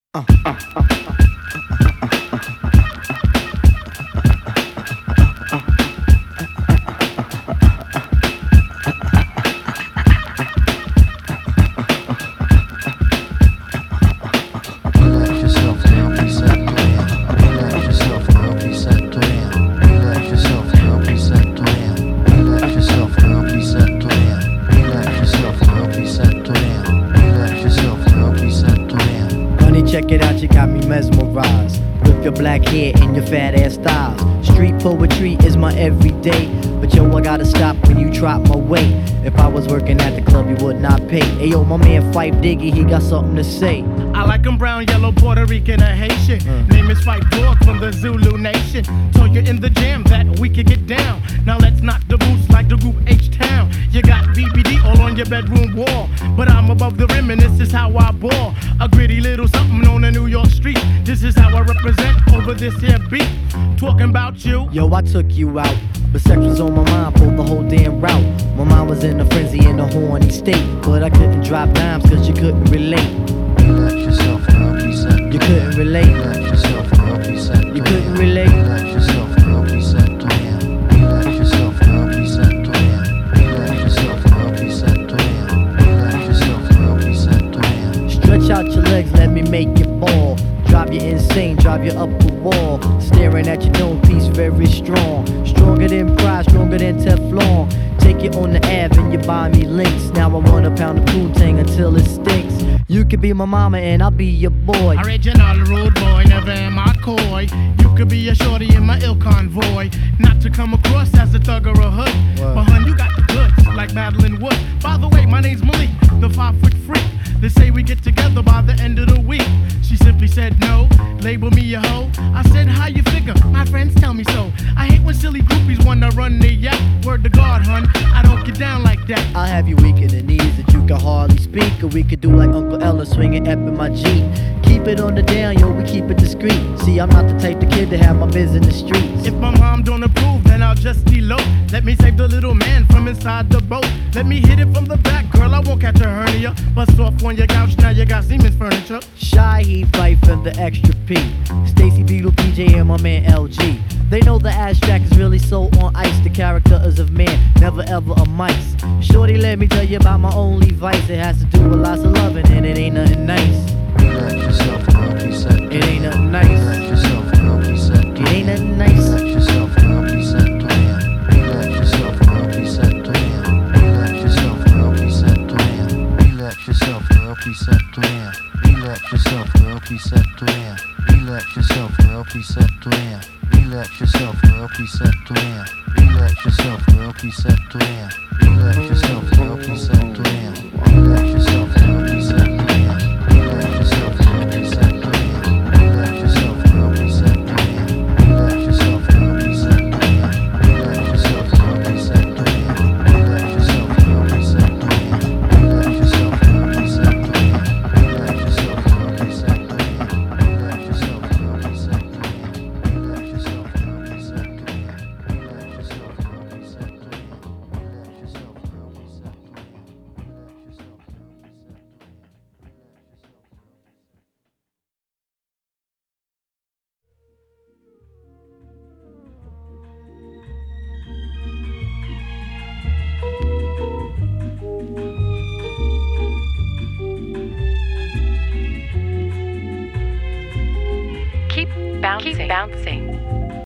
Check it out, you got me mesmerized with your black hair and your fat ass styles. Street poetry is my everyday, but yo, I gotta stop when you drop my weight. If I was working at the club, you would not pay. Ayo, my man Fife Diggy, he got something to say. I like him brown, yellow, Puerto Rican, or Haitian. Name is Fife Dog from the Zulu Nation. Told you in the jam that we could get down. Now let's knock the boots like the group H-Town. You got BBD all on your bedroom wall, but I'm above the rim and this is how I ball. A gritty little something on the New York street. This is how I represent over this here beat. Talking about you. Yo, I took you out, but sex was on my mind for the whole damn route. My mind was in a frenzy in a horny state, but I couldn't drop dimes cause you couldn't relate. Relax yourself, girl, please. You couldn't relate. Relax yourself, girl, please. You couldn't relate. Relax yourself, girl, please. Relax yourself, girl, please. Relax yourself, girl, please. Relax yourself, girl, please. Stretch out your legs, let me make you ball. Drive you insane, drive you up the wall. Staring at your dome piece, very strong. Stronger than pride, stronger than Teflon. Take you on the Ave and you buy me links. Now I want a pound of Poontang until it stinks. You could be my mama and I'll be your boy. Original rude boy, never am I coy. You could be a shorty in my ill convoy. Not to come across as a thug or a hood. But hun, you got the goods, like Madeline Wood. By the way, my name's Malik, the 5-foot freak. They say we get together by the end of the week. She simply said no, label me a hoe. I said, how you figure? My friends tell me so. I hate when silly groupies wanna run their yap. Word to God, hun, I don't get down like that. I'll have you weak in the knees that you can hardly speak. Or we could do like Uncle Ella swinging up in my Jeep. Keep it on the down, yo, we keep it discreet. See, I'm not the type of kid to have my biz in the streets. If my mom don't approve, then I'll just elope. Let me save the little man from inside the boat. Let me hit it from the back, girl, I won't catch a hernia. Bust off on your couch, now you got Siemens furniture. Shy, he Fife and the extra P. Stacy Beetle, PJ, and my man LG. They know the abstract is really so on ice. The character is of man, never ever a mice. Shorty, let me tell you about my only vice. It has to do with lots of loving and it ain't nothing nice. Relax yourself, girl, please. It ain't nothing nice. Relax yourself, girl, please. It ain't nothing nice. Relax yourself, girl, please. Relax yourself, girl, please. Relax yourself, girl, please. Relax yourself, girl, please. Relax yourself, girl, please. Relax yourself, girl, please. Relax yourself, girl, please. Relax yourself, girl, please. Relax yourself, girl, please. Relax yourself, girl, please. Keep bouncing.